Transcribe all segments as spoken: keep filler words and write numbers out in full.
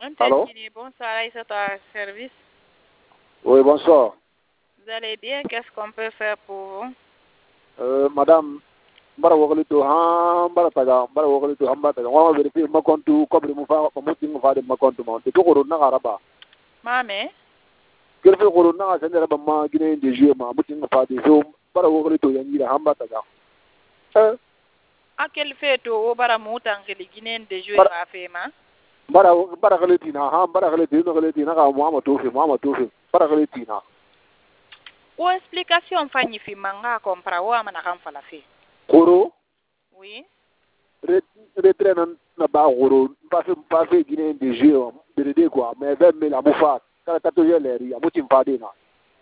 Allô? Bonsoir, Aïssa, à service. Oui, bonsoir. Vous allez bien? Qu'est-ce qu'on peut faire pour vous? Euh, madame, bara wogalito ha bara taga bara wogalito hamba taga wa vérifier ma compte comme mu fa ma mutin fa de ma compte ma de ko na garaba Mame? kelfe ko na sa ne ba ma gine de jeu ma mutin fa de so bara wogalito yangira hamba taga eh A quel fait au bara mutan ke liginen de jouer à fema? bara bara galetina ha bara galetina galetina ka mo ma to fe mo ma to fe bara galetina Ou explication fanyi fi manga compra wa mana kan fala fe. koro Oui. retraite na ba goro pas fait pas fait gine de jeu de de quoi mais vingt mille à mufa kala tato yeleri ya mutin fa de na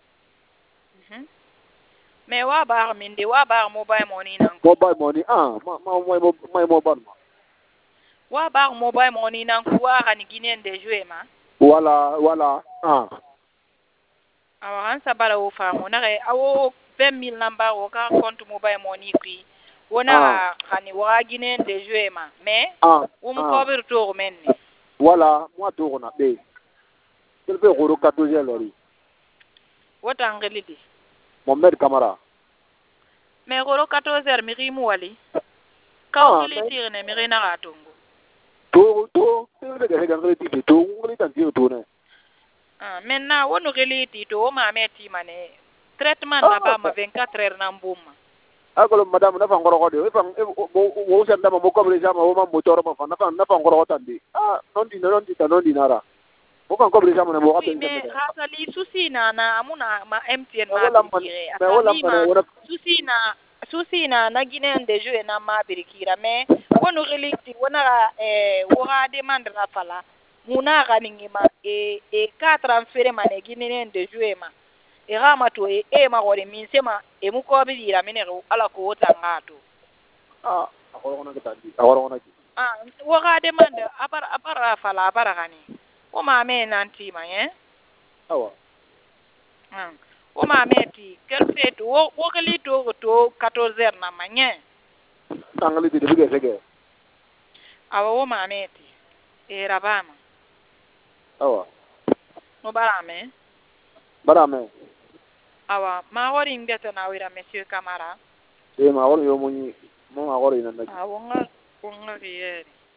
Mais wa bar min de wa bar mobile money nan. Mobile money ah ma ma ma ma mobile ma Wa bar mobile money nan ku wa kan ginen de jouer ma. Voilà, voilà. Ah. Awaran sa bara wo fa mo na re awo vingt mille number wo ka compte mobile money kui. Wona Ah. kan wa ginen de jouer ma. Mais Ah. wo mu Ah. ko bir to men ni. Voilà, moi to on a bé. Quel fait goro quatorze lori. Wota ngelidi. Mohamed Kamara. Mais goro quatorze heures mi rimu wali. Ka Ah, o kili tire ne mi rena gatongo. To to, to le gare gare ti to, ngoli tan ti to ne. Ah, maintenant wono kili ti to o ma meti mane. Traitement Ah, na ba ma vingt-quatre heures na mbuma. Akolo madame na fa ngoro ko de, fa wo se ndama mo ko bre jama wo ma motor ma fa na fa na fa ngoro ko tan de. Ah, non di non di non di nara. Wo kan ko bre jama na mo ka Oui, ben mais de. rasali susi na na amuna ma M T N ma Wala man, birikire. mais wala Asali ma man, susi na susi na na ginen de jeu na ma birikira mais wono kili ti wona eh wora demande na fala. Muna ganingi ma e e ka transférer mane ginen de jeu ma. E rama to e e ma gore min sema e mu ko bi dira minero ala ko tanga to. ah, akolo na ka tan di. Akolo na ki. Ah, wora demande abara abara fala abara gani. O ma me nanti ma eh. Awa. Ah. O ma meti quel fait wo wo kali to to quatorze heures na manye. Tangali di de sege. Awa wo ma meti. E rabama. Awa. No barame. Barame. Awa ma wori ngeta na wira monsieur Camara. E ma wori yo mo ni mo ma wori na na. Ah, wonga wonga yeri.